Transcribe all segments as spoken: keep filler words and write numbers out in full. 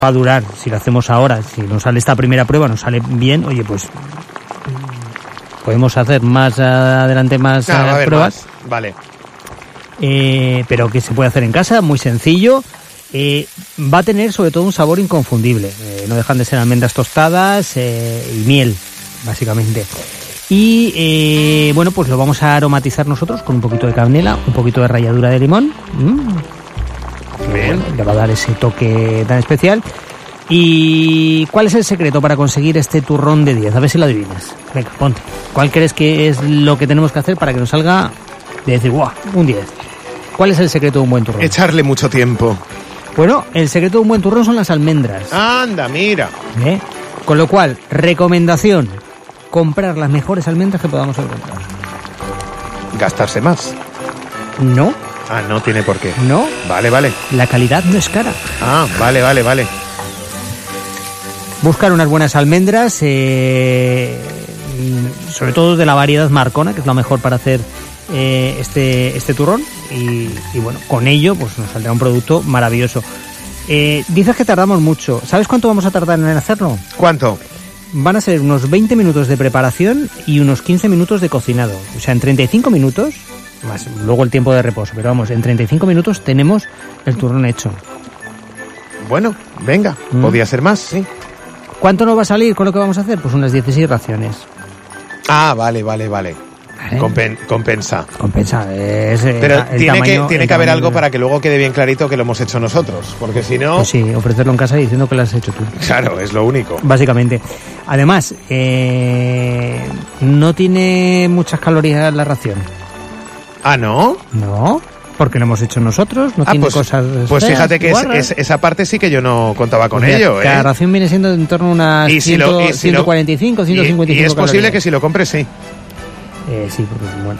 va a durar, si lo hacemos ahora, si nos sale esta primera prueba, nos sale bien, oye, pues podemos hacer más adelante más ah, va a haber pruebas. Más. Vale. Eh, pero que se puede hacer en casa, muy sencillo. Eh, va a tener sobre todo un sabor inconfundible. Eh, no dejan de ser almendras tostadas eh, y miel, básicamente. Y eh, bueno, pues lo vamos a aromatizar nosotros con un poquito de canela, un poquito de ralladura de limón. Mm. Bien. Le va a dar ese toque tan especial. ¿Y cuál es el secreto para conseguir este turrón de diez? A ver si lo adivinas. Venga, ponte. ¿Cuál crees que es lo que tenemos que hacer para que nos salga de decir, guau, un diez? ¿Cuál es el secreto de un buen turrón? Echarle mucho tiempo. Bueno, el secreto de un buen turrón son las almendras. Anda, mira. ¿Eh? Con lo cual, recomendación, comprar las mejores almendras que podamos encontrar. Gastarse más. No. Ah, no tiene por qué. No. Vale, vale. La calidad no es cara. Ah, vale, vale, vale. Buscar unas buenas almendras, eh, sobre todo de la variedad Marcona, que es la mejor para hacer eh, este, este turrón. Y, y bueno, con ello pues nos saldrá un producto maravilloso. Eh, dices que tardamos mucho. ¿Sabes cuánto vamos a tardar en hacerlo? ¿Cuánto? Van a ser unos veinte minutos de preparación y unos quince minutos de cocinado. O sea, en treinta y cinco minutos, más luego el tiempo de reposo, pero vamos, en treinta y cinco minutos tenemos el turrón hecho. Bueno, venga, ¿Mm? Podía ser más, sí. ¿Cuánto nos va a salir con lo que vamos a hacer? Pues unas dieciséis raciones. Ah, vale, vale, vale. ¿Vale? Compen- compensa. Compensa. Es, eh, Pero el tiene tamaño, que, tiene el que haber tamaño. algo para que luego quede bien clarito que lo hemos hecho nosotros, porque si no... Pues sí, ofrecerlo en casa diciendo que lo has hecho tú. Claro, es lo único. Básicamente. Además, eh, no tiene muchas calorías la ración. Ah, ¿no? No, porque lo hemos hecho nosotros, no ah, tiene pues, cosas... Pues feas, fíjate que es, guarras. es- esa parte sí que yo no contaba con Pues mira, ello, ¿eh? Cada ración viene siendo en torno a unas Y si cien, lo- y si lo- ciento cuarenta y cinco, ciento cincuenta y cinco Y, y es posible calorías. que si lo compres, sí. Eh, sí, porque bueno,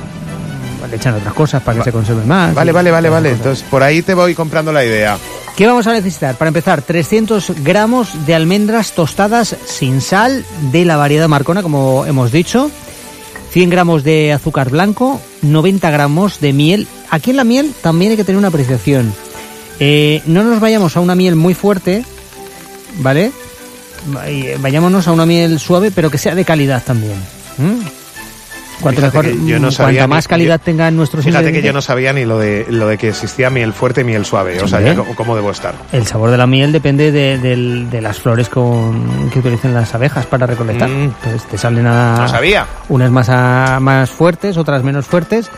le echan otras cosas para que Va- se conserve más. Vale, y vale, vale, otras vale. cosas. Entonces, por ahí te voy comprando la idea. ¿Qué vamos a necesitar? Para empezar, trescientos gramos de almendras tostadas sin sal de la variedad Marcona, como hemos dicho. cien gramos de azúcar blanco, noventa gramos de miel. Aquí en la miel también hay que tener una apreciación. Eh, no nos vayamos a una miel muy fuerte, ¿vale? Vayámonos a una miel suave, pero que sea de calidad también. ¿Mm? Cuanto Fíjate mejor, que yo no sabía cuanta ni- más calidad yo- tengan nuestros Fíjate que yo ingredientes, no sabía ni lo de lo de que existía miel fuerte y miel suave. O sea, Hombre. ya cómo, cómo debo estar. el sabor de la miel depende de, del- de las flores con, que utilicen las abejas para recolectar. Mm. Entonces te salen a, No sabía. unas más, a- más fuertes, otras menos fuertes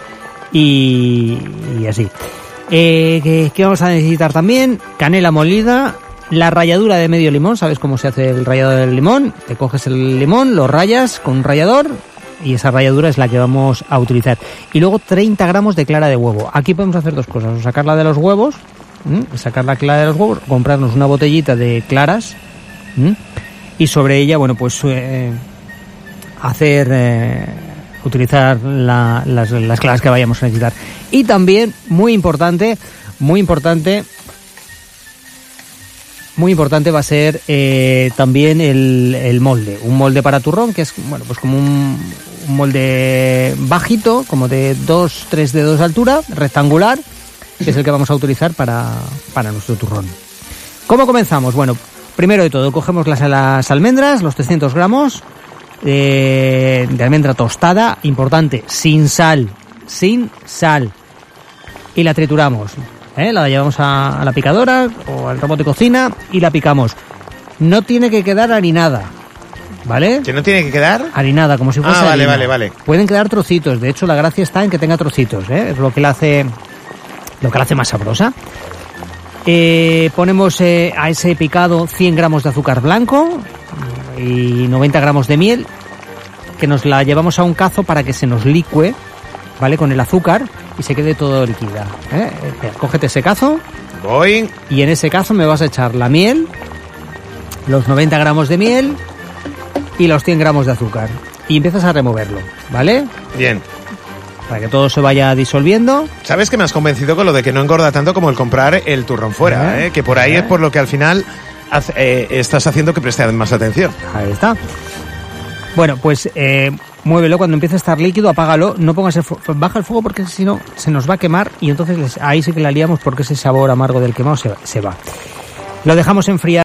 y, y así. Eh, ¿qué, qué vamos a necesitar también? Canela molida, la ralladura de medio limón. ¿Sabes cómo se hace el rallado del limón? Te coges el limón, lo rayas con un rallador y esa ralladura es la que vamos a utilizar. Y luego treinta gramos de clara de huevo. Aquí podemos hacer dos cosas: o sacarla de los huevos, ¿m? sacar la clara de los huevos, comprarnos una botellita de claras, ¿m? y sobre ella, bueno, pues eh, hacer... Eh, utilizar la, las, las claras que vayamos a necesitar. Y también, muy importante, muy importante, muy importante va a ser eh, también el, el molde. Un molde para turrón, que es, bueno, pues como un, un molde bajito, como de dos, tres dedos de altura, rectangular, que es el que vamos a utilizar para, para nuestro turrón. ¿Cómo comenzamos? Bueno, primero de todo, cogemos las, las almendras, los trescientos gramos, De, de almendra tostada, importante, sin sal, sin sal, y la trituramos, ¿eh? La llevamos a, a la picadora o al robot de cocina y la picamos. No tiene que quedar harinada, ¿vale? ¿Que no tiene que quedar? Harinada, como si fuese Ah, vale, harina. vale, vale. Pueden quedar trocitos, de hecho la gracia está en que tenga trocitos, ¿eh? Es lo que la hace, lo que la hace más sabrosa. Eh, ponemos eh, a ese picado cien gramos de azúcar blanco y noventa gramos de miel, que nos la llevamos a un cazo para que se nos licue, ¿vale? Con el azúcar y se quede todo líquida, ¿eh? Mira, cógete ese cazo Voy. y en ese cazo me vas a echar la miel, los noventa gramos de miel y los cien gramos de azúcar y empiezas a removerlo, ¿vale? Bien. Para que todo se vaya disolviendo. ¿Sabes que me has convencido con lo de que no engorda tanto como el comprar el turrón fuera? Eh, ¿eh? Que por ahí eh. es por lo que al final hace- eh, estás haciendo que preste más atención. Ahí está. Bueno, pues eh, muévelo. Cuando empiece a estar líquido, apágalo. No pongas el fuego, baja el fuego porque si no se nos va a quemar y entonces les- ahí sí que la liamos porque ese sabor amargo del quemado se, se va. Lo dejamos enfriar